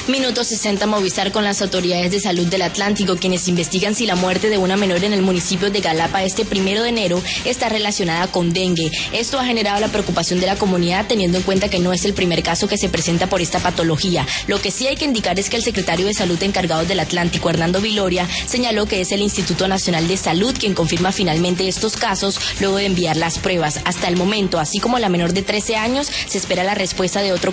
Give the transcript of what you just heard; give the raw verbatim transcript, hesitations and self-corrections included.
Minuto sesenta Movistar con las autoridades de salud del Atlántico, quienes investigan si la muerte de una menor en el municipio de Galapa este primero de enero está relacionada con dengue. Esto ha generado la preocupación de la comunidad, teniendo en cuenta que no es el primer caso que se presenta por esta patología. Lo que sí hay que indicar es que el secretario de Salud encargado del Atlántico, Hernando Viloria, señaló que es el Instituto Nacional de Salud quien confirma finalmente estos casos luego de enviar las pruebas. Hasta el momento, así como la menor de trece años, se espera la respuesta de otro